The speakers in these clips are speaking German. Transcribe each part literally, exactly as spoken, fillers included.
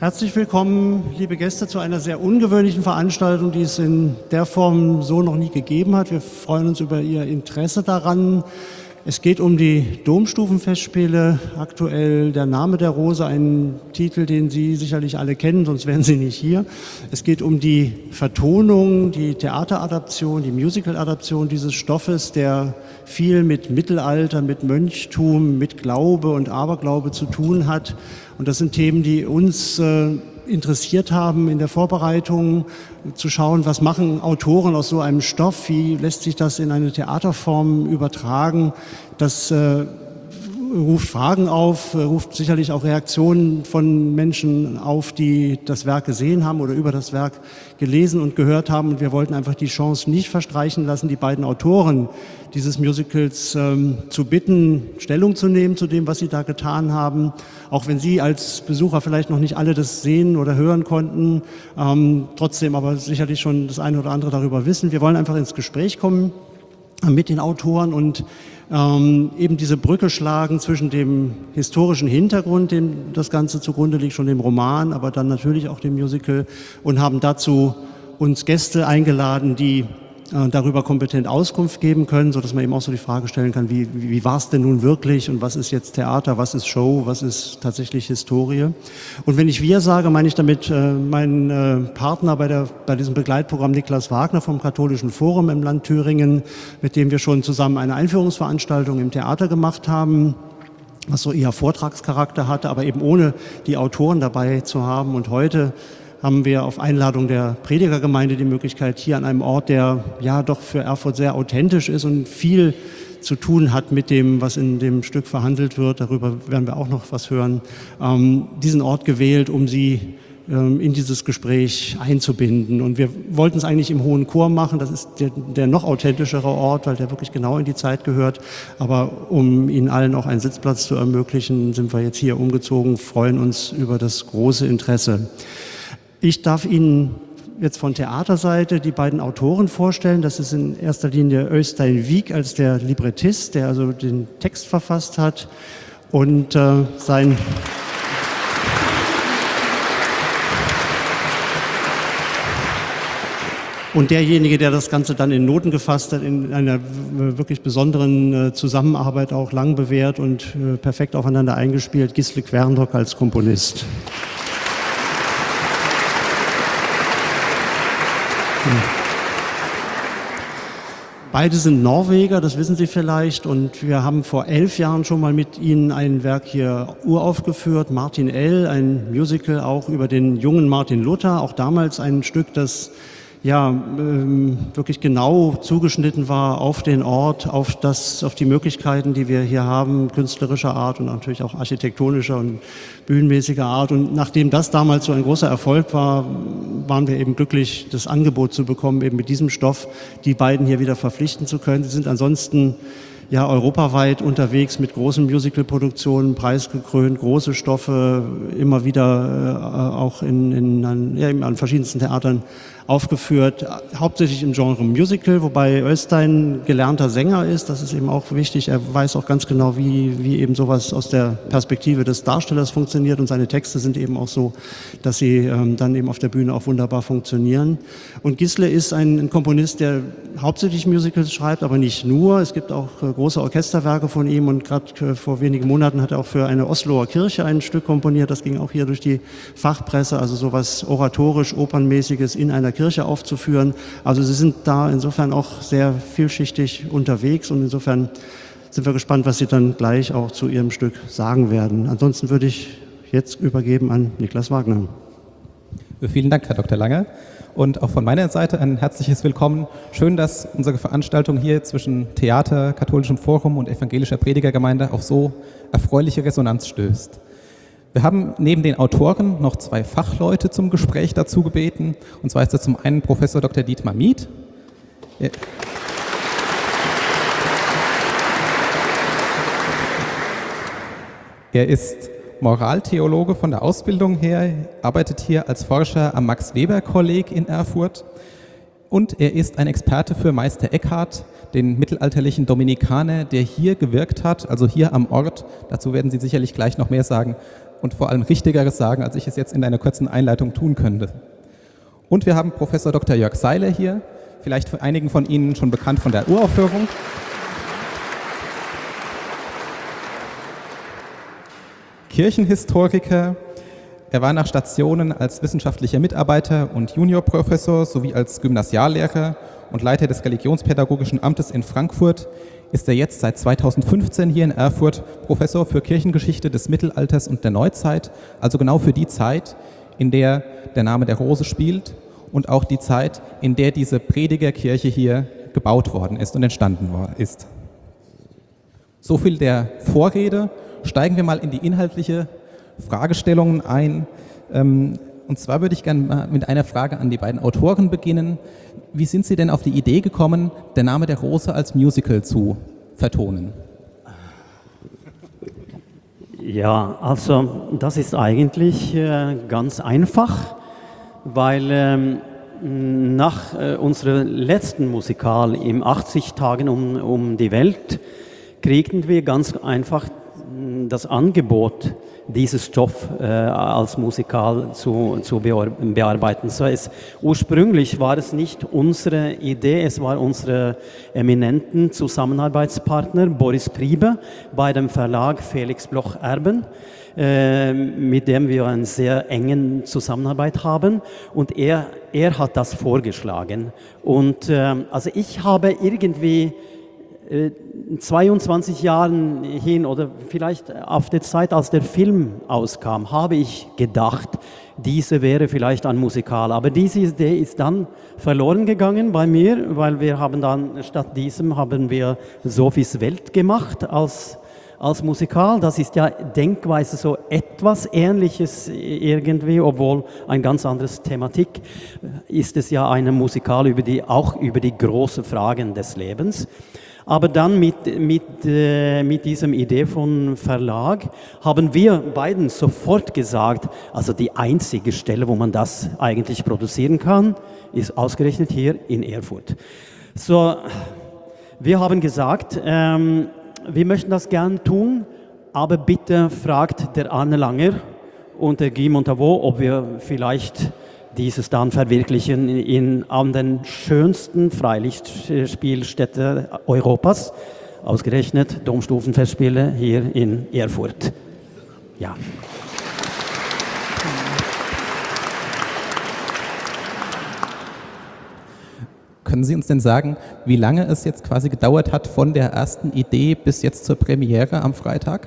Herzlich willkommen, liebe Gäste, zu einer sehr ungewöhnlichen Veranstaltung, die es in der Form so noch nie gegeben hat. Wir freuen uns über Ihr Interesse daran. Es geht um die Domstufenfestspiele, aktuell Der Name der Rose, ein Titel, den Sie sicherlich alle kennen, sonst wären Sie nicht hier. Es geht um die Vertonung, die Theateradaption, die Musicaladaption dieses Stoffes, der viel mit Mittelalter, mit Mönchtum, mit Glaube und Aberglaube zu tun hat. Und das sind Themen, die uns äh, interessiert haben in der Vorbereitung, zu schauen, was machen Autoren aus so einem Stoff, wie lässt sich das in eine Theaterform übertragen. Das äh, ruft Fragen auf, ruft sicherlich auch Reaktionen von Menschen auf, die das Werk gesehen haben oder über das Werk gelesen und gehört haben. Und wir wollten einfach die Chance nicht verstreichen lassen, die beiden Autoren dieses Musicals ähm, zu bitten, Stellung zu nehmen zu dem, was sie da getan haben. Auch wenn Sie als Besucher vielleicht noch nicht alle das sehen oder hören konnten, ähm, trotzdem aber sicherlich schon das eine oder andere darüber wissen. Wir wollen einfach ins Gespräch kommen mit den Autoren und ähm, eben diese Brücke schlagen zwischen dem historischen Hintergrund, dem das Ganze zugrunde liegt, schon dem Roman, aber dann natürlich auch dem Musical, und haben dazu uns Gäste eingeladen, die äh, darüber kompetent Auskunft geben können, sodass man eben auch so die Frage stellen kann, wie, wie, wie war es denn nun wirklich und was ist jetzt Theater, was ist Show, was ist tatsächlich Historie. Und wenn ich wir sage, meine ich damit äh, meinen äh, Partner bei, der, bei diesem Begleitprogramm Niklas Wagner vom Katholischen Forum im Land Thüringen, mit dem wir schon zusammen eine Einführungsveranstaltung im Theater gemacht haben, was so eher Vortragscharakter hatte, aber eben ohne die Autoren dabei zu haben. Und heute haben wir auf Einladung der Predigergemeinde die Möglichkeit, hier an einem Ort, der ja doch für Erfurt sehr authentisch ist und viel zu tun hat mit dem, was in dem Stück verhandelt wird, darüber werden wir auch noch was hören, ähm, diesen Ort gewählt, um Sie ähm, in dieses Gespräch einzubinden. Und wir wollten es eigentlich im Hohen Chor machen, das ist der, der noch authentischere Ort, weil der wirklich genau in die Zeit gehört. Aber um Ihnen allen auch einen Sitzplatz zu ermöglichen, sind wir jetzt hier umgezogen, freuen uns über das große Interesse. Ich darf Ihnen jetzt von Theaterseite die beiden Autoren vorstellen. Das ist in erster Linie Øystein Vik als der Librettist, der also den Text verfasst hat, und äh, sein und derjenige, der das Ganze dann in Noten gefasst hat, in einer wirklich besonderen äh, Zusammenarbeit auch lang bewährt und äh, perfekt aufeinander eingespielt, Gisle Kværndrup als Komponist. Beide sind Norweger, das wissen Sie vielleicht, und wir haben vor elf Jahren schon mal mit ihnen ein Werk hier uraufgeführt, Martin L., ein Musical auch über den jungen Martin Luther, auch damals ein Stück, das ja ähm, wirklich genau zugeschnitten war auf den Ort, auf das, auf die Möglichkeiten, die wir hier haben, künstlerischer Art und natürlich auch architektonischer und bühnenmäßiger Art. Und nachdem das damals so ein großer Erfolg war, waren wir eben glücklich, das Angebot zu bekommen, eben mit diesem Stoff die beiden hier wieder verpflichten zu können. Sie sind ansonsten ja europaweit unterwegs mit großen Musicalproduktionen, preisgekrönt, große Stoffe, immer wieder äh, auch in, in, an, ja, an verschiedensten Theatern aufgeführt, hauptsächlich im Genre Musical, wobei Øystein gelernter Sänger ist, das ist eben auch wichtig. Er weiß auch ganz genau, wie, wie eben sowas aus der Perspektive des Darstellers funktioniert, und seine Texte sind eben auch so, dass sie ähm, dann eben auf der Bühne auch wunderbar funktionieren. Und Gisle ist ein, ein Komponist, der hauptsächlich Musicals schreibt, aber nicht nur. Es gibt auch äh, große Orchesterwerke von ihm, und gerade äh, vor wenigen Monaten hat er auch für eine Osloer Kirche ein Stück komponiert, das ging auch hier durch die Fachpresse, also sowas oratorisch, opernmäßiges in einer Kirche aufzuführen. Also Sie sind da insofern auch sehr vielschichtig unterwegs, und insofern sind wir gespannt, was Sie dann gleich auch zu Ihrem Stück sagen werden. Ansonsten würde ich jetzt übergeben an Niklas Wagner. Vielen Dank, Herr Doktor Lange. Und auch von meiner Seite ein herzliches Willkommen. Schön, dass unsere Veranstaltung hier zwischen Theater, Katholischem Forum und evangelischer Predigergemeinde auf so erfreuliche Resonanz stößt. Wir haben neben den Autoren noch zwei Fachleute zum Gespräch dazu gebeten. Und zwar ist das zum einen Professor Doktor Dietmar Mieth. Er ist Moraltheologe von der Ausbildung her, arbeitet hier als Forscher am Max-Weber-Kolleg in Erfurt, und er ist ein Experte für Meister Eckhart, den mittelalterlichen Dominikaner, der hier gewirkt hat, also hier am Ort. Dazu werden Sie sicherlich gleich noch mehr sagen und vor allem Richtigeres sagen, als ich es jetzt in einer kurzen Einleitung tun könnte. Und wir haben Professor Doktor Jörg Seiler hier, vielleicht für einigen von Ihnen schon bekannt von der Uraufführung. Kirchenhistoriker. Er war nach Stationen als wissenschaftlicher Mitarbeiter und Juniorprofessor sowie als Gymnasiallehrer und Leiter des Religionspädagogischen Amtes in Frankfurt, ist er jetzt seit zweitausendfünfzehn hier in Erfurt Professor für Kirchengeschichte des Mittelalters und der Neuzeit, also genau für die Zeit, in der der Name der Rose spielt und auch die Zeit, in der diese Predigerkirche hier gebaut worden ist und entstanden ist. So viel der Vorrede. Steigen wir mal in die inhaltliche Fragestellungen ein. Und zwar würde ich gerne mit einer Frage an die beiden Autoren beginnen. Wie sind Sie denn auf die Idee gekommen, der Name der Rose als Musical zu vertonen? Ja, also das ist eigentlich äh, ganz einfach, weil ähm, nach äh, unserem letzten Musikal im achtzig Tagen um, um die Welt kriegten wir ganz einfach das Angebot, dieses Stoff äh, als Musikal zu, zu bearbeiten. So es, ursprünglich war es nicht unsere Idee, es war unsere eminenten Zusammenarbeitspartner Boris Priebe bei dem Verlag Felix Bloch Erben, äh, mit dem wir eine sehr enge Zusammenarbeit haben, und er, er hat das vorgeschlagen. Und äh, also ich habe irgendwie zweiundzwanzig Jahren hin oder vielleicht auf der Zeit, als der Film auskam, habe ich gedacht, diese wäre vielleicht ein Musikal. Aber diese Idee ist dann verloren gegangen bei mir, weil wir haben dann statt diesem haben wir Sophies Welt gemacht als, als Musikal. Das ist ja denkweise so etwas Ähnliches irgendwie, obwohl ein ganz anderes Thematik ist es ja eine Musikal über die, auch über die großen Fragen des Lebens. Aber dann mit, mit, äh, mit diesem Idee von Verlag haben wir beiden sofort gesagt, also die einzige Stelle, wo man das eigentlich produzieren kann, ist ausgerechnet hier in Erfurt. So, wir haben gesagt, ähm, wir möchten das gern tun, aber bitte fragt der Arne Langer und der Guy Montavaux, ob wir vielleicht dieses dann verwirklichen in, an den schönsten Freilichtspielstätten Europas, ausgerechnet Domstufenfestspiele hier in Erfurt. Ja. Können Sie uns denn sagen, wie lange es jetzt quasi gedauert hat von der ersten Idee bis jetzt zur Premiere am Freitag?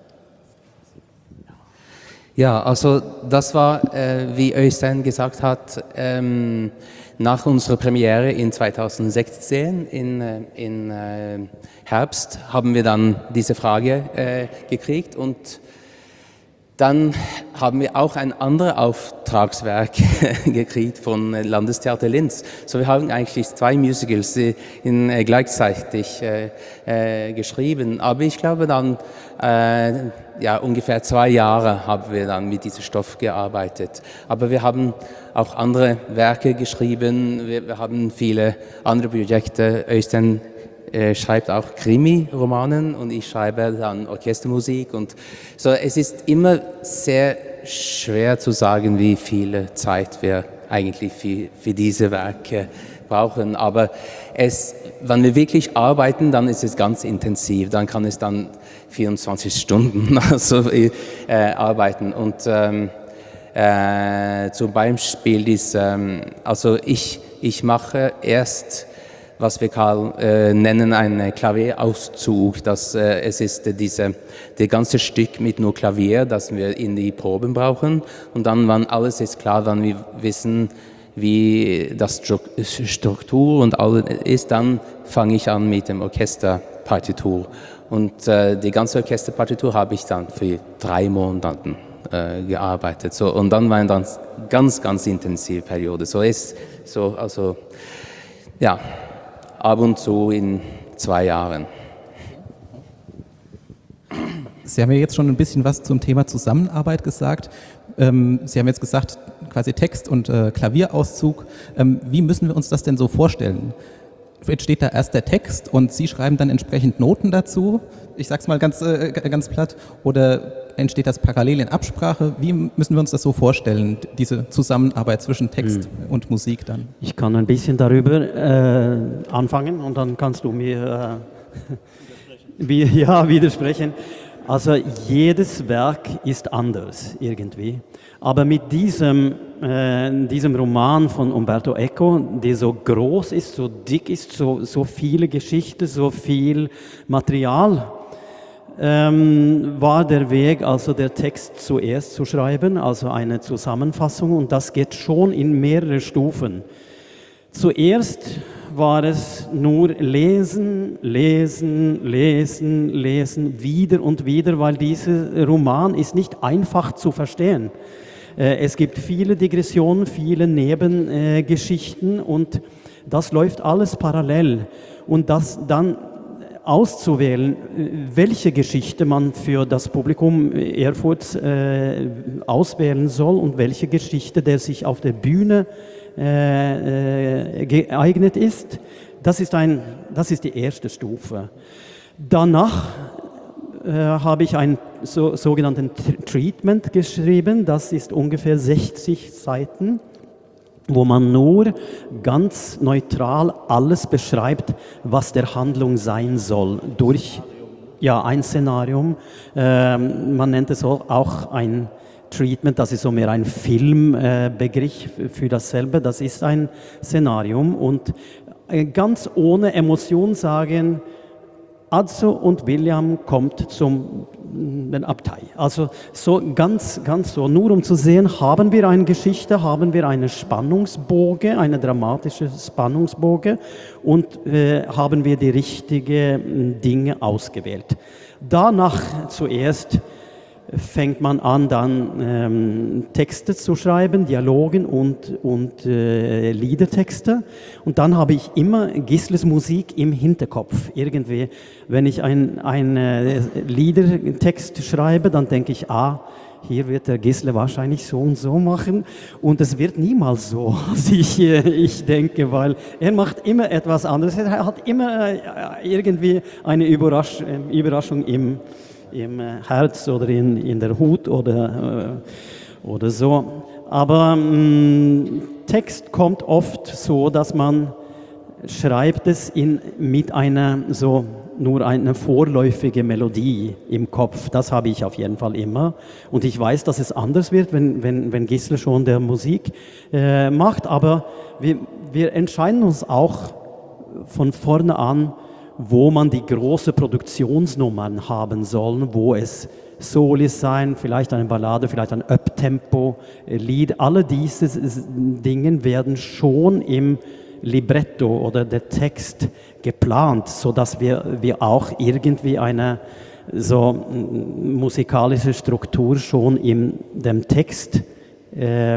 Ja, also das war, äh, wie Øystein gesagt hat, ähm, nach unserer Premiere in zweitausendsechzehn, in, äh, in äh, Herbst, haben wir dann diese Frage äh, gekriegt, und dann haben wir auch ein anderes Auftragswerk gekriegt von Landestheater Linz. So, wir haben eigentlich zwei Musicals in, äh, gleichzeitig äh, äh, geschrieben, aber ich glaube dann, äh, ja, ungefähr zwei Jahre haben wir dann mit diesem Stoff gearbeitet. Aber wir haben auch andere Werke geschrieben, wir, wir haben viele andere Projekte. Øystein äh, schreibt auch Krimi-Romanen und ich schreibe dann Orchestermusik. Und so, es ist immer sehr schwer zu sagen, wie viel Zeit wir eigentlich für, für diese Werke brauchen. Aber es, wenn wir wirklich arbeiten, dann ist es ganz intensiv. Dann kann es dann vierundzwanzig Stunden also, äh, arbeiten. Und ähm, äh, zum Beispiel ist, ähm, also ich, ich mache erst, was wir Karl, äh, nennen, einen Klavierauszug. Das, äh, es ist äh, diese, das ganze Stück mit nur Klavier, das wir in die Proben brauchen. Und dann, wenn alles ist klar, wenn wir wissen, wie das Struktur und alles ist, dann fange ich an mit dem Orchesterpartitur. Und äh, die ganze Orchesterpartitur habe ich dann für drei Monate äh, gearbeitet. So, und dann war eine ganz, ganz, ganz intensive Periode. So ist so, also ja, ab und zu in zwei Jahren. Sie haben ja jetzt schon ein bisschen was zum Thema Zusammenarbeit gesagt. Ähm, Sie haben jetzt gesagt, quasi Text und äh, Klavierauszug. Ähm, wie müssen wir uns das denn so vorstellen? entsteht da erst der Text und Sie schreiben dann entsprechend Noten dazu? Ich sag's mal ganz, äh, ganz platt. Oder entsteht das parallel in Absprache? Wie müssen wir uns das so vorstellen, diese Zusammenarbeit zwischen Text mhm. und Musik dann? Ich kann ein bisschen darüber äh, anfangen und dann kannst du mir äh, wie, ja, widersprechen. Also jedes Werk ist anders irgendwie. Aber mit diesem, äh, diesem Roman von Umberto Eco, der so groß ist, so dick ist, so, so viele Geschichten, so viel Material, ähm, war der Weg, also der Text zuerst zu schreiben, also eine Zusammenfassung, und das geht schon in mehrere Stufen. Zuerst war es nur lesen, lesen, lesen, lesen, wieder und wieder, weil dieser Roman ist nicht einfach zu verstehen. Es gibt viele Digressionen, viele Nebengeschichten und das läuft alles parallel. Und das dann auszuwählen, welche Geschichte man für das Publikum Erfurts äh, auswählen soll und welche Geschichte, der sich auf der Bühne Äh, geeignet ist, das ist, ein, das ist die erste Stufe. Danach äh, habe ich ein so, sogenannten Treatment geschrieben, das ist ungefähr sechzig Seiten, wo man nur ganz neutral alles beschreibt, was der Handlung sein soll, durch ja, ein Szenarium. Äh, man nennt es auch ein Treatment, das ist so mehr ein Filmbegriff äh, für dasselbe, das ist ein Szenarium und äh, ganz ohne Emotion sagen, Azzo und William kommt zum den Abtei. Also so ganz, ganz so, nur um zu sehen, haben wir eine Geschichte, haben wir eine Spannungsbogen, eine dramatische Spannungsbogen und äh, haben wir die richtigen Dinge ausgewählt. Danach zuerst fängt man an, dann ähm, Texte zu schreiben, Dialogen und, und äh, Liedertexte. Und dann habe ich immer Gisles Musik im Hinterkopf. Irgendwie, wenn ich einen ein, äh, Liedertext schreibe, dann denke ich, ah, hier wird der Gisle wahrscheinlich so und so machen. Und es wird niemals so, als ich, äh, ich denke, weil er macht immer etwas anderes. Er hat immer äh, irgendwie eine Überrasch Überraschung im im Herz oder in, in der Hut oder, äh, oder so. Aber mh, Text kommt oft so, dass man schreibt es in, mit einer so nur eine vorläufige Melodie im Kopf. Das habe ich auf jeden Fall immer. Und ich weiß, dass es anders wird, wenn, wenn, wenn Gisle schon der Musik äh, macht. Aber wir, wir entscheiden uns auch von vorne an, wo man die große Produktionsnummern haben soll, wo es Solis sein, vielleicht eine Ballade, vielleicht ein Up-Tempo-Lied. Alle diese Dinge werden schon im Libretto oder der Text geplant, sodass wir, wir auch irgendwie eine so musikalische Struktur schon in dem Text äh,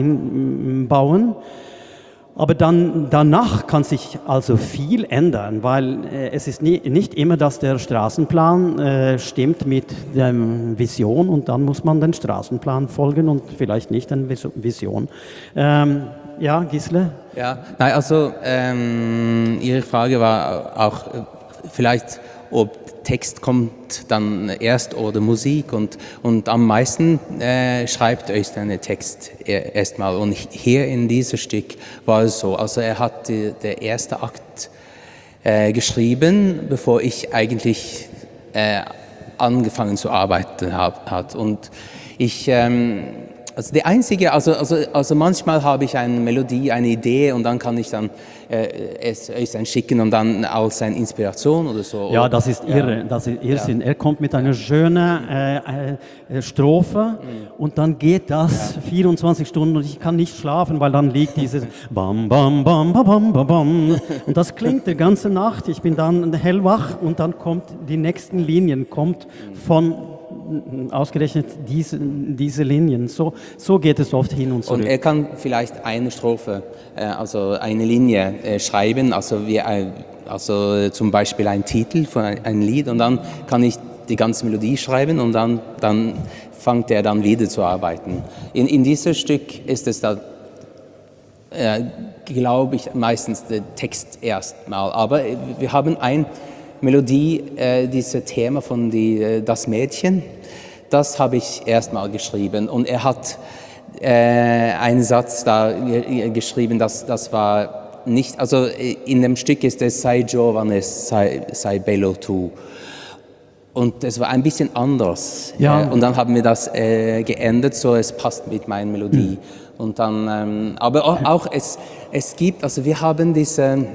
einbauen. Aber dann, danach kann sich also viel ändern, weil äh, es ist nie, nicht immer, dass der Straßenplan äh, stimmt mit der Vision und dann muss man den Straßenplan folgen und vielleicht nicht der Vision. Ähm, ja, Gisle? Ja, nein, also ähm, Ihre Frage war auch äh, vielleicht, ob Text kommt dann erst oder Musik und, und am meisten äh, schreibt Øystein den Text erstmal und hier in diesem Stück war es so, also er hat die, der erste Akt äh, geschrieben, bevor ich eigentlich äh, angefangen zu arbeiten habe hat und ich ähm, also der einzige, also, also, also manchmal habe ich eine Melodie, eine Idee und dann kann ich dann äh, es Øystein schicken und dann als eine Inspiration oder so. Ja, das ist irre, ja. Das ist Irrsinn. Ja. Er kommt mit einer schönen äh, äh, Strophe mhm. und dann geht das ja. vierundzwanzig Stunden und ich kann nicht schlafen, weil dann liegt dieses Bam, Bam, Bam, Bam, Bam, Bam, Bam und das klingt die ganze Nacht. Ich bin dann hellwach und dann kommt die nächsten Linien, kommt von ausgerechnet diese, diese Linien. So, so geht es oft hin und zurück. Und er kann vielleicht eine Strophe, äh, also eine Linie äh, schreiben, also, wie, äh, also zum Beispiel ein Titel von ein, ein Lied und dann kann ich die ganze Melodie schreiben und dann, dann fängt er dann wieder zu arbeiten. In, in diesem Stück ist es da äh, glaube ich, meistens den Text erstmal. Aber wir haben eine Melodie, äh, dieses Thema von die, äh, Das Mädchen, das habe ich erstmal geschrieben. Und er hat äh, einen Satz da ge geschrieben, das, das war nicht, also in dem Stück ist es Sei giovane, sei, sei bello tu. Und es war ein bisschen anders. Ja. Äh, und dann haben wir das äh, geändert, so es passt mit meiner Melodie. Mhm. Und dann, ähm, aber auch, auch es, es gibt, also wir haben diese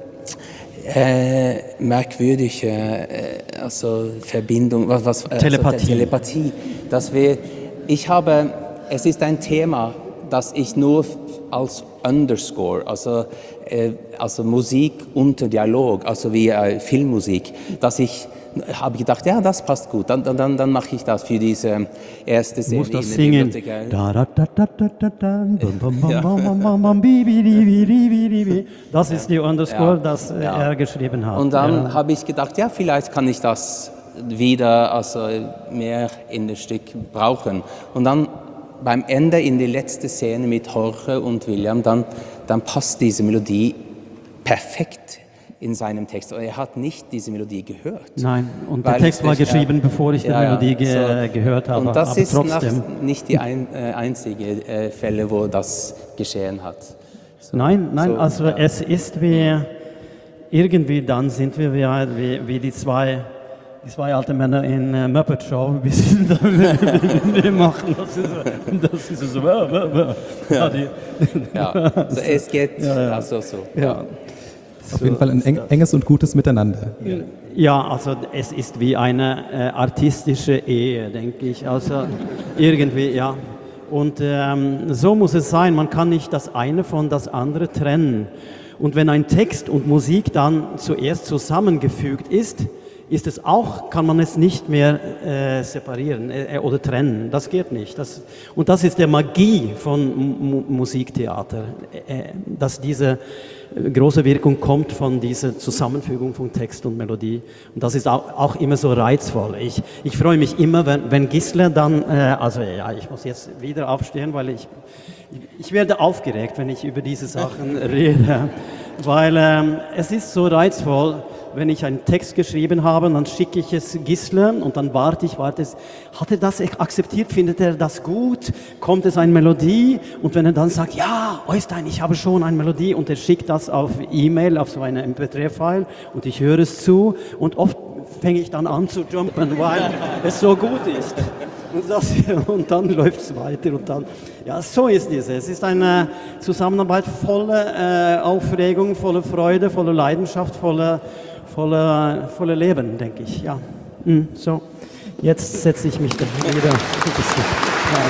äh, merkwürdige äh, also Verbindung, was, was äh, Telepathie. Also Telepathie, dass wir, ich habe, es ist ein Thema, das ich nur als Underscore, also, äh, also Musik unter Dialog, also wie äh, Filmmusik, dass ich habe gedacht, ja, das passt gut, dann, dann, dann mache ich das für diese erste Serie. Du musst das singen. Da, da, da, da, da, da, da, bam, bam, bam, bam, bam, bam, bi, bi, di, bi, di, bi, di, bi. Das ist die Underscore, Ja. das äh, Ja. er geschrieben hat. Und dann ja. habe ich gedacht, ja, vielleicht kann ich das wieder also mehr in das Stück brauchen. Und dann beim Ende in die letzte Szene mit Jorge und William, dann, dann passt diese Melodie perfekt in seinem Text. Und er hat nicht diese Melodie gehört. Nein, und Weil der Text war es- geschrieben, ja, bevor ich die ja, ja, Melodie ge so. gehört habe. Und das aber ist nach, trotzdem. nicht die ein, äh, einzige äh, Fälle, wo das geschehen hat. So. Nein, nein, So, also ja. es ist wie, irgendwie dann sind wir wie, wie, wie die zwei, die zwei alten Männer in äh, Muppet Show. Wir, sind da, wir, wir machen das ist, das ist so. Ja, ja, die, Ja, also es geht Ja, ja. also so. ja. Auf jeden Fall ein eng, enges und gutes Miteinander. Ja, also es ist wie eine äh, artistische Ehe, denke ich. Also irgendwie, ja. Und ähm, so muss es sein. Man kann nicht das eine von das andere trennen. Und wenn ein Text und Musik dann zuerst zusammengefügt ist, ist es auch, kann man es nicht mehr äh, separieren äh, oder trennen. Das geht nicht. Das, und das ist der Magie von M Musiktheater, äh, dass diese äh, große Wirkung kommt von dieser Zusammenfügung von Text und Melodie. Und das ist auch, auch immer so reizvoll. Ich, ich freue mich immer, wenn, wenn Gisle dann, äh, also ja, ich muss jetzt wieder aufstehen, weil ich, ich werde aufgeregt, wenn ich über diese Sachen rede, weil ähm, es ist so reizvoll. Wenn ich einen Text geschrieben habe, dann schicke ich es Gisle und dann warte ich, warte es. Hat er das akzeptiert? Findet er das gut? Kommt es eine Melodie? Und wenn er dann sagt, ja, Øystein, ich habe schon eine Melodie und er schickt das auf E-Mail, auf so eine M P drei File und ich höre es zu und oft fange ich dann an zu jumpen, weil es so gut ist. Und, das, und dann läuft es weiter und dann, ja, so ist es. Es ist eine Zusammenarbeit voller äh, Aufregung, voller Freude, voller Leidenschaft, voller, voller, voller Leben, denke ich. Ja, mm, so. Jetzt setze ich mich da wieder. Ja.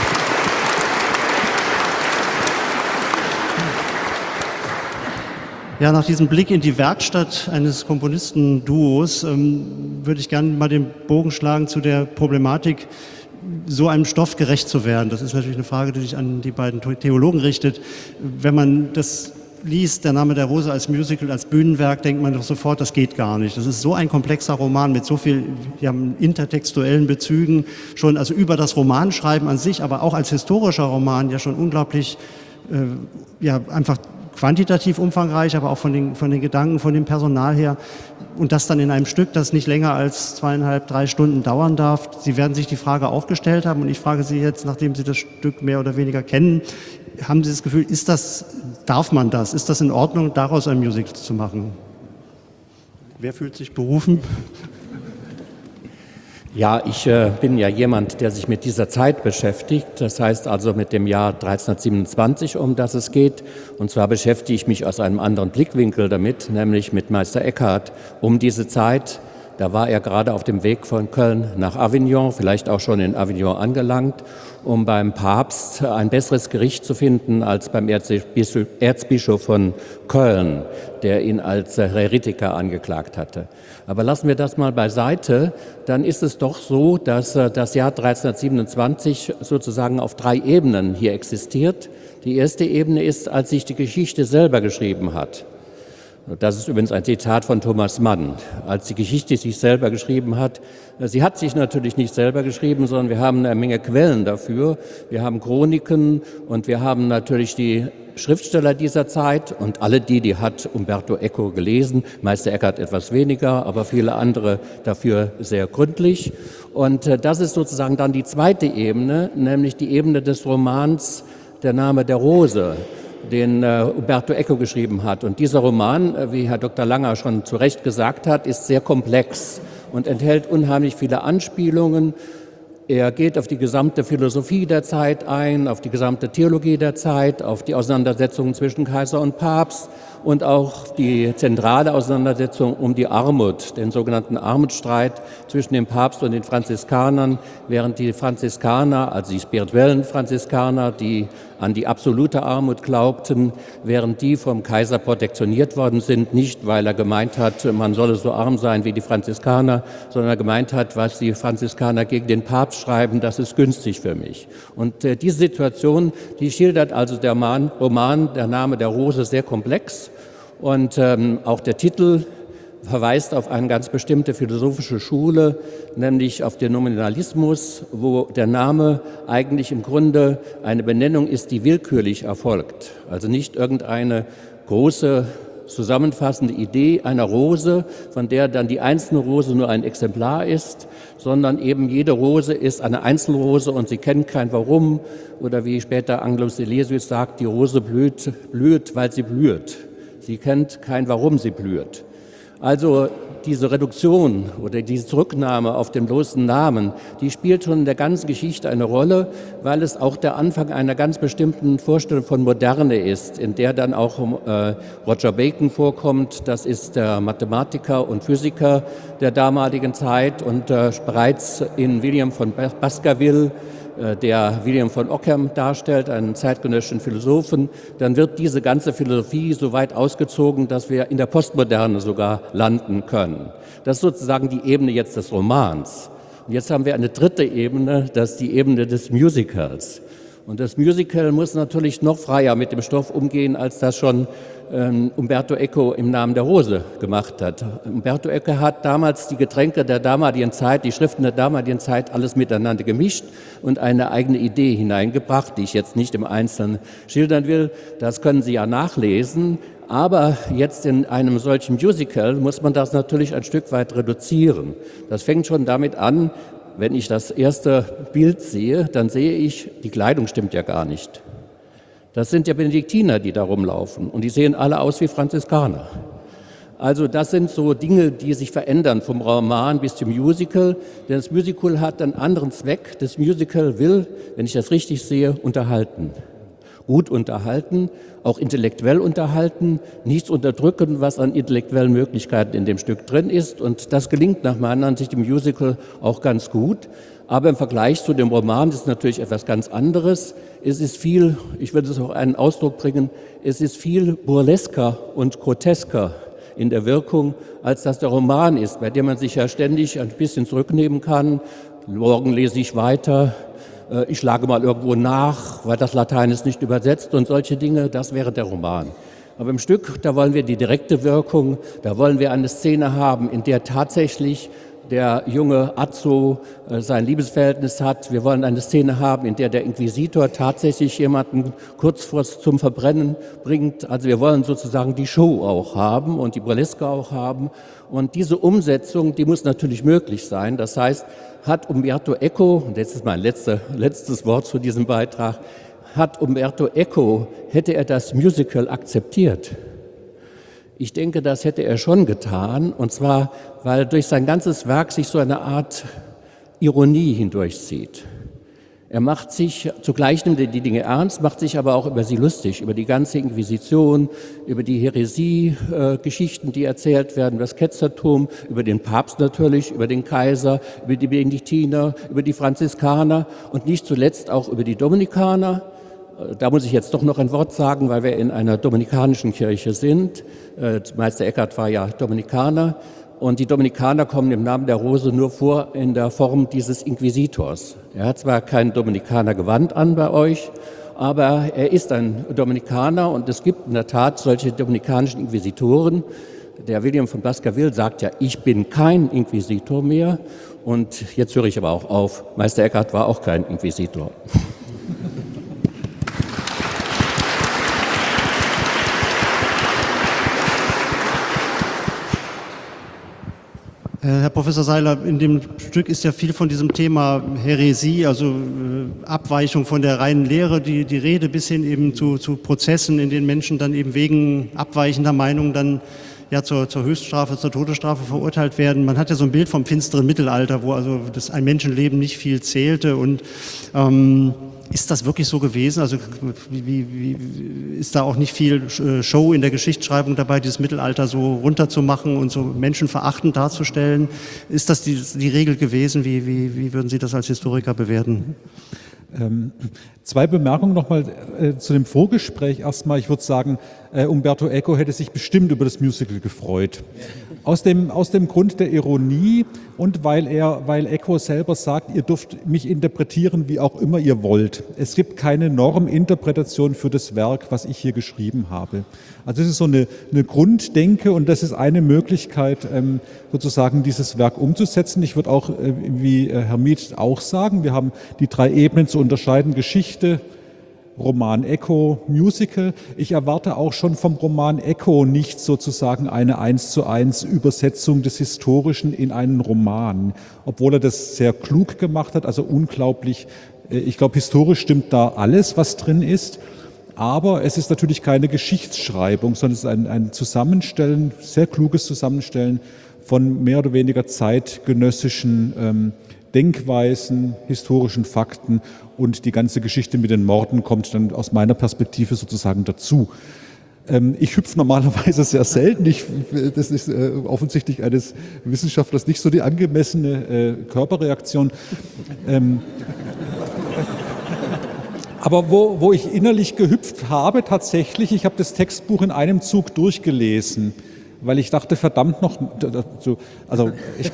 Ja, nach diesem Blick in die Werkstatt eines Komponistenduos ähm, würde ich gerne mal den Bogen schlagen zu der Problematik, so einem Stoff gerecht zu werden. Das ist natürlich eine Frage, die sich an die beiden Theologen richtet. Wenn man das liest, Der Name der Rose als Musical, als Bühnenwerk, denkt man doch sofort, das geht gar nicht. Das ist so ein komplexer Roman mit so viel ja, intertextuellen Bezügen, schon also über das Romanschreiben an sich, aber auch als historischer Roman ja schon unglaublich, äh, ja einfach quantitativ umfangreich, aber auch von den, von den Gedanken, von dem Personal her. Und das dann in einem Stück, das nicht länger als zweieinhalb, drei Stunden dauern darf. Sie werden sich die Frage auch gestellt haben und ich frage Sie jetzt, nachdem Sie das Stück mehr oder weniger kennen, haben Sie das Gefühl, ist das, darf man das? Ist das in Ordnung, daraus ein Musical zu machen? Wer fühlt sich berufen? Ja, ich äh, bin ja jemand, der sich mit dieser Zeit beschäftigt, das heißt also mit dem Jahr dreizehnhundertsiebenundzwanzig, um das es geht. Und zwar beschäftige ich mich aus einem anderen Blickwinkel damit, nämlich mit Meister Eckhart um diese Zeit. Da war er gerade auf dem Weg von Köln nach Avignon, vielleicht auch schon in Avignon angelangt, um beim Papst ein besseres Gericht zu finden als beim Erzbischof von Köln, der ihn als Heretiker angeklagt hatte. Aber lassen wir das mal beiseite, dann ist es doch so, dass das Jahr dreizehnhundertsiebenundzwanzig sozusagen auf drei Ebenen hier existiert. Die erste Ebene ist, als sich die Geschichte selber geschrieben hat. Das ist übrigens ein Zitat von Thomas Mann. Als die Geschichte sich selber geschrieben hat, sie hat sich natürlich nicht selber geschrieben, sondern wir haben eine Menge Quellen dafür. Wir haben Chroniken und wir haben natürlich die Schriftsteller dieser Zeit und alle die, die hat Umberto Eco gelesen, Meister Eckhart etwas weniger, aber viele andere dafür sehr gründlich. Und äh, das ist sozusagen dann die zweite Ebene, nämlich die Ebene des Romans Der Name der Rose, den äh, Umberto Eco geschrieben hat. Und dieser Roman, äh, wie Herr Doktor Langer schon zu Recht gesagt hat, ist sehr komplex und enthält unheimlich viele Anspielungen. Er geht auf die gesamte Philosophie der Zeit ein, auf die gesamte Theologie der Zeit, auf die Auseinandersetzungen zwischen Kaiser und Papst und auch die zentrale Auseinandersetzung um die Armut, den sogenannten Armutsstreit zwischen dem Papst und den Franziskanern, während die Franziskaner, also die spirituellen Franziskaner, die an die absolute Armut glaubten, während die vom Kaiser protektioniert worden sind, nicht weil er gemeint hat, man solle so arm sein wie die Franziskaner, sondern er gemeint hat, was die Franziskaner gegen den Papst schreiben, das ist günstig für mich. Und äh, diese Situation, die schildert also der Roman, Roman Der Name der Rose sehr komplex und ähm, auch der Titel verweist auf eine ganz bestimmte philosophische Schule, nämlich auf den Nominalismus, wo der Name eigentlich im Grunde eine Benennung ist, die willkürlich erfolgt. Also nicht irgendeine große zusammenfassende Idee einer Rose, von der dann die einzelne Rose nur ein Exemplar ist, sondern eben jede Rose ist eine Einzelrose und sie kennt kein Warum. Oder wie später Angelus Silesius sagt, die Rose blüht, blüht, weil sie blüht. Sie kennt kein Warum sie blüht. Also diese Reduktion oder diese Zurücknahme auf den bloßen Namen, die spielt schon in der ganzen Geschichte eine Rolle, weil es auch der Anfang einer ganz bestimmten Vorstellung von Moderne ist, in der dann auch äh, Roger Bacon vorkommt. Das ist der Mathematiker und Physiker der damaligen Zeit und äh, bereits in William von Baskerville, der William von Ockham darstellt, einen zeitgenössischen Philosophen, dann wird diese ganze Philosophie so weit ausgezogen, dass wir in der Postmoderne sogar landen können. Das ist sozusagen die Ebene jetzt des Romans. Und jetzt haben wir eine dritte Ebene, das ist die Ebene des Musicals. Und das Musical muss natürlich noch freier mit dem Stoff umgehen, als das schon ähm, Umberto Eco im Namen der Rose gemacht hat. Umberto Eco hat damals die Getränke der damaligen Zeit, die Schriften der damaligen Zeit, alles miteinander gemischt und eine eigene Idee hineingebracht, die ich jetzt nicht im Einzelnen schildern will. Das können Sie ja nachlesen. Aber jetzt in einem solchen Musical muss man das natürlich ein Stück weit reduzieren. Das fängt schon damit an, wenn ich das erste Bild sehe, dann sehe ich, die Kleidung stimmt ja gar nicht. Das sind ja Benediktiner, die da rumlaufen und die sehen alle aus wie Franziskaner. Also das sind so Dinge, die sich verändern vom Roman bis zum Musical, denn das Musical hat einen anderen Zweck. Das Musical will, wenn ich das richtig sehe, unterhalten. Gut unterhalten, auch intellektuell unterhalten, nichts unterdrücken, was an intellektuellen Möglichkeiten in dem Stück drin ist. Und das gelingt nach meiner Ansicht im Musical auch ganz gut. Aber im Vergleich zu dem Roman ist es natürlich etwas ganz anderes. Es ist viel, ich würde es auch einen Ausdruck bringen, es ist viel burlesker und grotesker in der Wirkung, als das der Roman ist, bei dem man sich ja ständig ein bisschen zurücknehmen kann. Morgen lese ich weiter. Ich schlage mal irgendwo nach, weil das Latein ist nicht übersetzt und solche Dinge, das wäre der Roman. Aber im Stück, da wollen wir die direkte Wirkung, da wollen wir eine Szene haben, in der tatsächlich der junge Azzo äh, sein Liebesverhältnis hat. Wir wollen eine Szene haben, in der der Inquisitor tatsächlich jemanden kurz vor zum Verbrennen bringt. Also wir wollen sozusagen die Show auch haben und die Burleske auch haben. Und diese Umsetzung, die muss natürlich möglich sein. Das heißt, hat Umberto Eco, und jetzt ist mein letzter, letztes Wort zu diesem Beitrag, hat Umberto Eco, hätte er das Musical akzeptiert? Ich denke, das hätte er schon getan, und zwar, weil durch sein ganzes Werk sich so eine Art Ironie hindurchzieht. Er macht sich, zugleich nimmt er die Dinge ernst, macht sich aber auch über sie lustig, über die ganze Inquisition, über die Häresie-Geschichten, äh, die erzählt werden, über das Ketzertum, über den Papst natürlich, über den Kaiser, über die Benediktiner, über die Franziskaner und nicht zuletzt auch über die Dominikaner. Da muss ich jetzt doch noch ein Wort sagen, weil wir in einer dominikanischen Kirche sind. Äh, Meister Eckhart war ja Dominikaner. Und die Dominikaner kommen im Namen der Rose nur vor in der Form dieses Inquisitors. Er hat zwar kein Dominikanergewand an bei euch, aber er ist ein Dominikaner und es gibt in der Tat solche dominikanischen Inquisitoren. Der William von Baskerville sagt ja, ich bin kein Inquisitor mehr. Und jetzt höre ich aber auch auf. Meister Eckhart war auch kein Inquisitor. Herr Professor Seiler, in dem Stück ist ja viel von diesem Thema Häresie, also äh, Abweichung von der reinen Lehre, die, die Rede, bis hin eben zu, zu Prozessen, in denen Menschen dann eben wegen abweichender Meinung dann ja zur, zur Höchststrafe, zur Todesstrafe verurteilt werden. Man hat ja so ein Bild vom finsteren Mittelalter, wo also das ein Menschenleben nicht viel zählte. Und ähm, ist das wirklich so gewesen? Also wie, wie, wie, ist da auch nicht viel Show in der Geschichtsschreibung dabei, dieses Mittelalter so runterzumachen und so menschenverachtend darzustellen? Ist das die, die Regel gewesen? Wie, wie, wie würden Sie das als Historiker bewerten? Ähm, zwei Bemerkungen nochmal äh, zu dem Vorgespräch. Erstmal, ich würde sagen, äh, Umberto Eco hätte sich bestimmt über das Musical gefreut. Aus dem, aus dem Grund der Ironie und weil er, weil Eco selber sagt, ihr dürft mich interpretieren, wie auch immer ihr wollt. Es gibt keine Norminterpretation für das Werk, was ich hier geschrieben habe. Also das ist so eine, eine Grunddenke und das ist eine Möglichkeit, ähm, sozusagen dieses Werk umzusetzen. Ich würde auch, äh, wie Herr Mieth auch sagen, wir haben die drei Ebenen zu unterscheiden: Geschichte, Roman Eco, Musical. Ich erwarte auch schon vom Roman Eco nicht sozusagen eine eins zu eins Übersetzung des Historischen in einen Roman, obwohl er das sehr klug gemacht hat, also unglaublich. Ich glaube, historisch stimmt da alles, was drin ist, aber es ist natürlich keine Geschichtsschreibung, sondern es ist ein, ein Zusammenstellen, sehr kluges Zusammenstellen von mehr oder weniger zeitgenössischen ähm, Denkweisen, historischen Fakten, und die ganze Geschichte mit den Morden kommt dann aus meiner Perspektive sozusagen dazu. Ähm, ich hüpfe normalerweise sehr selten. Ich, das ist äh, offensichtlich eines Wissenschaftlers nicht so die angemessene äh, Körperreaktion. Ähm, aber wo, wo ich innerlich gehüpft habe tatsächlich, ich habe das Textbuch in einem Zug durchgelesen, weil ich dachte, verdammt noch, also ich,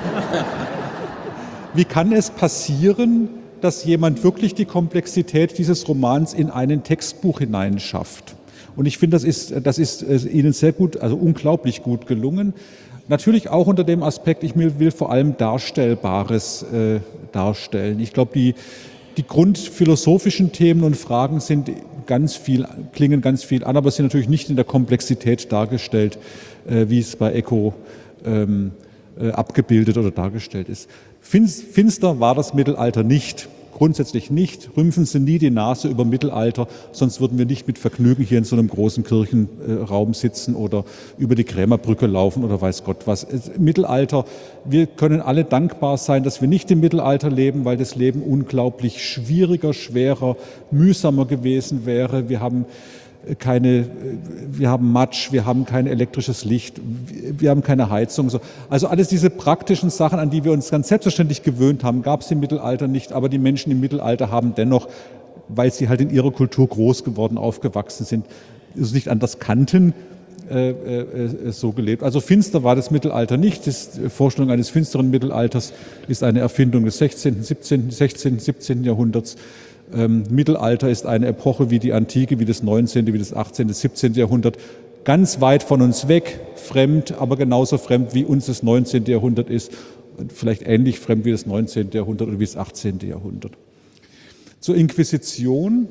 wie kann es passieren, dass jemand wirklich die Komplexität dieses Romans in ein Textbuch hineinschafft? Und ich finde, das ist, das ist Ihnen sehr gut, also unglaublich gut gelungen. Natürlich auch unter dem Aspekt, ich will vor allem Darstellbares äh, darstellen. Ich glaube, die, die grundphilosophischen Themen und Fragen sind ganz viel, klingen ganz viel an, aber sind natürlich nicht in der Komplexität dargestellt, äh, wie es bei Eco ähm, äh, abgebildet oder dargestellt ist. Finster war das Mittelalter nicht, grundsätzlich nicht. Rümpfen Sie nie die Nase über Mittelalter, sonst würden wir nicht mit Vergnügen hier in so einem großen Kirchenraum sitzen oder über die Krämerbrücke laufen oder weiß Gott was. Mittelalter, wir können alle dankbar sein, dass wir nicht im Mittelalter leben, weil das Leben unglaublich schwieriger, schwerer, mühsamer gewesen wäre. Wir haben keine, wir haben Matsch, wir haben kein elektrisches Licht, wir haben keine Heizung. Also alles diese praktischen Sachen, an die wir uns ganz selbstverständlich gewöhnt haben, gab es im Mittelalter nicht, aber die Menschen im Mittelalter haben dennoch, weil sie halt in ihrer Kultur groß geworden, aufgewachsen sind, es nicht anders kannten, äh, äh, so gelebt. Also finster war das Mittelalter nicht. Die Vorstellung eines finsteren Mittelalters ist eine Erfindung des sechzehnten, siebzehnten, sechzehnten, siebzehnten Jahrhunderts. Ähm, Mittelalter ist eine Epoche wie die Antike, wie das neunzehnte, wie das achtzehnte, siebzehnte Jahrhundert, ganz weit von uns weg, fremd, aber genauso fremd wie uns das neunzehnte Jahrhundert ist, vielleicht ähnlich fremd wie das neunzehnte Jahrhundert oder wie das achtzehnte Jahrhundert. Zur Inquisition.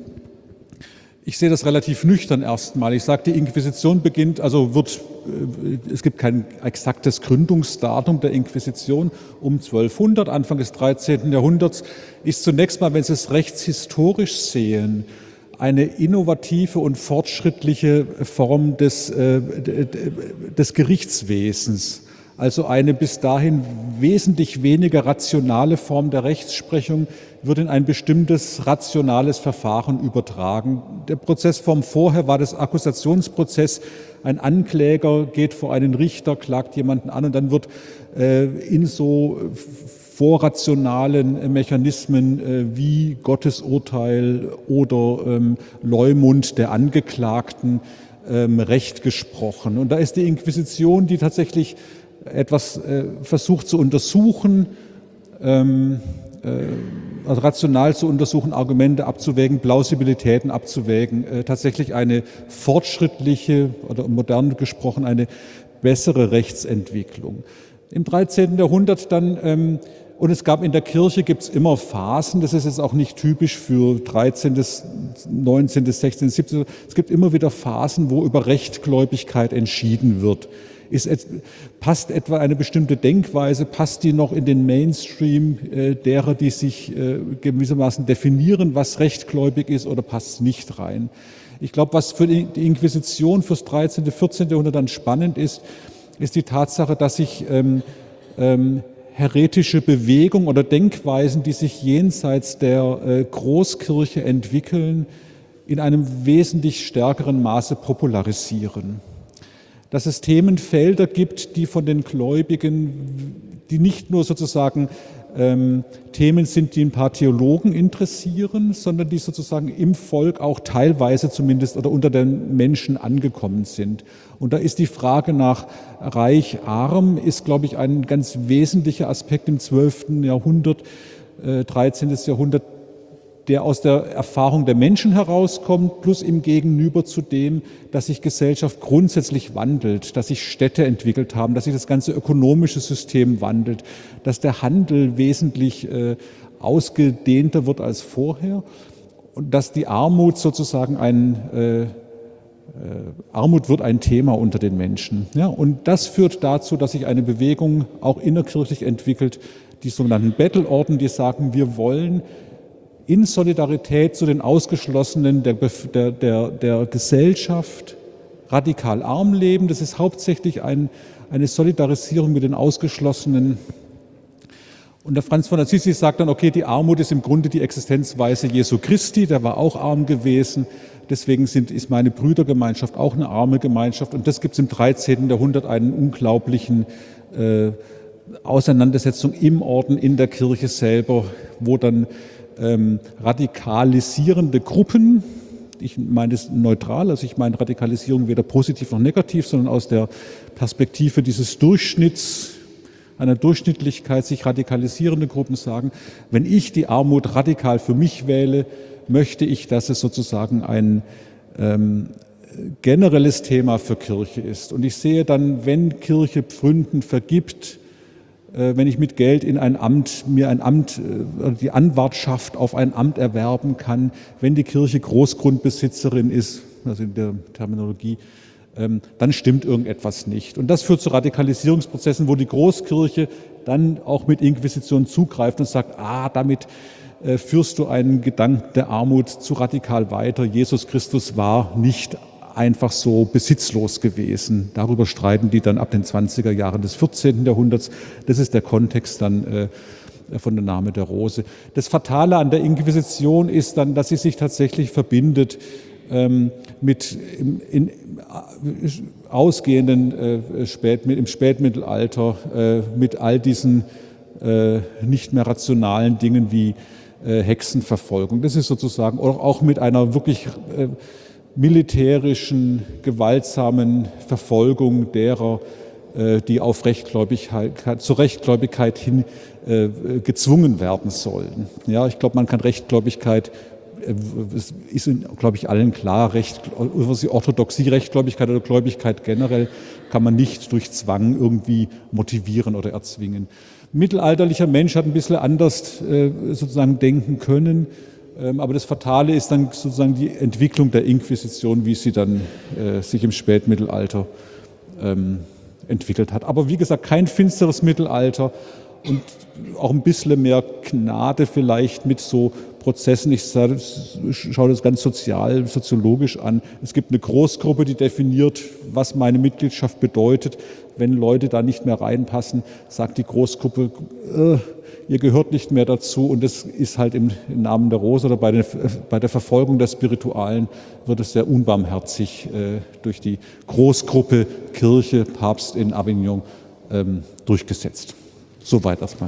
Ich sehe das relativ nüchtern erstmal. Ich sage, die Inquisition beginnt, also wird, es gibt kein exaktes Gründungsdatum der Inquisition, um zwölfhundert, Anfang des dreizehnten Jahrhunderts, ist zunächst mal, wenn Sie es rechtshistorisch sehen, eine innovative und fortschrittliche Form des, äh, des Gerichtswesens. Also eine bis dahin wesentlich weniger rationale Form der Rechtsprechung wird in ein bestimmtes rationales Verfahren übertragen. Der Prozessform vorher war das Akkusationsprozess. Ein Ankläger geht vor einen Richter, klagt jemanden an und dann wird äh, in so vorrationalen Mechanismen äh, wie Gottesurteil oder ähm, Leumund der Angeklagten ähm, Recht gesprochen. Und da ist die Inquisition, die tatsächlich etwas äh, versucht zu untersuchen, ähm, äh, also rational zu untersuchen, Argumente abzuwägen, Plausibilitäten abzuwägen, äh, tatsächlich eine fortschrittliche oder modern gesprochen eine bessere Rechtsentwicklung. Im dreizehnten Jahrhundert dann, ähm, und es gab in der Kirche, gibt es immer Phasen, das ist jetzt auch nicht typisch für dreizehnten, neunzehnten, sechzehnten, siebzehnten, es gibt immer wieder Phasen, wo über Rechtgläubigkeit entschieden wird. Ist, passt etwa eine bestimmte Denkweise, passt die noch in den Mainstream äh, derer, die sich äh, gewissermaßen definieren, was rechtgläubig ist, oder passt es nicht rein? Ich glaube, was für die Inquisition fürs dreizehnten, vierzehnten Jahrhundert dann spannend ist, ist die Tatsache, dass sich ähm, ähm, heretische Bewegungen oder Denkweisen, die sich jenseits der äh, Großkirche entwickeln, in einem wesentlich stärkeren Maße popularisieren. Dass es Themenfelder gibt, die von den Gläubigen, die nicht nur sozusagen ähm, Themen sind, die ein paar Theologen interessieren, sondern die sozusagen im Volk auch teilweise zumindest oder unter den Menschen angekommen sind. Und da ist die Frage nach reich, arm, ist, glaube ich, ein ganz wesentlicher Aspekt im zwölften Jahrhundert, äh, dreizehnten Jahrhundert, der aus der Erfahrung der Menschen herauskommt, plus im Gegenüber zu dem, dass sich Gesellschaft grundsätzlich wandelt, dass sich Städte entwickelt haben, dass sich das ganze ökonomische System wandelt, dass der Handel wesentlich äh, ausgedehnter wird als vorher und dass die Armut sozusagen ein äh, äh, Armut wird ein Thema unter den Menschen. Ja, und das führt dazu, dass sich eine Bewegung auch innerkirchlich entwickelt, die sogenannten Bettelorden, die sagen, wir wollen in Solidarität zu den Ausgeschlossenen der, der, der, der Gesellschaft radikal arm leben. Das ist hauptsächlich ein, eine Solidarisierung mit den Ausgeschlossenen. Und der Franz von Assisi sagt dann, okay, die Armut ist im Grunde die Existenzweise Jesu Christi, der war auch arm gewesen. Deswegen sind, ist meine Brüdergemeinschaft auch eine arme Gemeinschaft. Und das gibt es im dreizehnten Jahrhundert einen unglaublichen äh, Auseinandersetzung im Orden, in der Kirche selber, wo dann Ähm, radikalisierende Gruppen, ich meine es neutral, also ich meine Radikalisierung weder positiv noch negativ, sondern aus der Perspektive dieses Durchschnitts, einer Durchschnittlichkeit, sich radikalisierende Gruppen sagen, wenn ich die Armut radikal für mich wähle, möchte ich, dass es sozusagen ein ähm, generelles Thema für Kirche ist. Und ich sehe dann, wenn Kirche Pfründen vergibt, wenn ich mit Geld in ein Amt, mir ein Amt, die Anwartschaft auf ein Amt erwerben kann, wenn die Kirche Großgrundbesitzerin ist, also in der Terminologie, dann stimmt irgendetwas nicht. Und das führt zu Radikalisierungsprozessen, wo die Großkirche dann auch mit Inquisition zugreift und sagt, ah, damit führst du einen Gedanken der Armut zu radikal weiter. Jesus Christus war nicht einfach so besitzlos gewesen. Darüber streiten die dann ab den zwanziger Jahren des vierzehnten Jahrhunderts. Das ist der Kontext dann äh, von der Name der Rose. Das Fatale an der Inquisition ist dann, dass sie sich tatsächlich verbindet ähm, mit im, in, ausgehenden äh, Spät, im Spätmittelalter äh, mit all diesen äh, nicht mehr rationalen Dingen wie äh, Hexenverfolgung. Das ist sozusagen auch mit einer wirklich äh, militärischen, gewaltsamen Verfolgung derer, die auf Rechtgläubigkeit, zur Rechtgläubigkeit hin äh, gezwungen werden sollen. Ja, ich glaube, man kann Rechtgläubigkeit, es ist, glaube ich, allen klar, Recht, Orthodoxie, Rechtgläubigkeit oder Gläubigkeit generell kann man nicht durch Zwang irgendwie motivieren oder erzwingen. Ein mittelalterlicher Mensch hat ein bisschen anders äh, sozusagen denken können. Aber das Fatale ist dann sozusagen die Entwicklung der Inquisition, wie sie dann äh, sich im Spätmittelalter ähm, entwickelt hat. Aber wie gesagt, kein finsteres Mittelalter und auch ein bisschen mehr Gnade vielleicht mit so Prozessen. Ich sage, schaue das ganz sozial, soziologisch an. Es gibt eine Großgruppe, die definiert, was meine Mitgliedschaft bedeutet. Wenn Leute da nicht mehr reinpassen, sagt die Großgruppe, äh, ihr gehört nicht mehr dazu. Und das ist halt im, im Namen der Rose oder bei der, bei der Verfolgung der Spiritualen wird es sehr unbarmherzig äh, durch die Großgruppe Kirche, Papst in Avignon ähm, durchgesetzt. Soweit erstmal.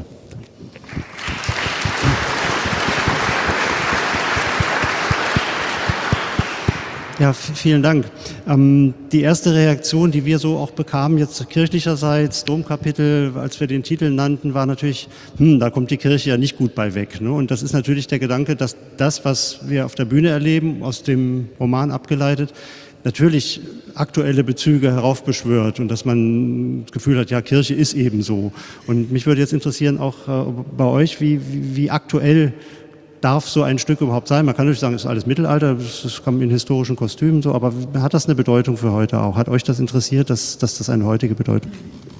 Ja, vielen Dank. Ähm, die erste Reaktion, die wir so auch bekamen, jetzt kirchlicherseits, Domkapitel, als wir den Titel nannten, war natürlich, hm, da kommt die Kirche ja nicht gut bei weg. Ne? Und das ist natürlich der Gedanke, dass das, was wir auf der Bühne erleben, aus dem Roman abgeleitet, natürlich aktuelle Bezüge heraufbeschwört und dass man das Gefühl hat, ja, Kirche ist eben so. Und mich würde jetzt interessieren, auch äh, bei euch, wie, wie, wie aktuell darf so ein Stück überhaupt sein? Man kann natürlich sagen, es ist alles Mittelalter, es kam in historischen Kostümen so, aber hat das eine Bedeutung für heute auch? Hat euch das interessiert, dass, dass das eine heutige Bedeutung hat?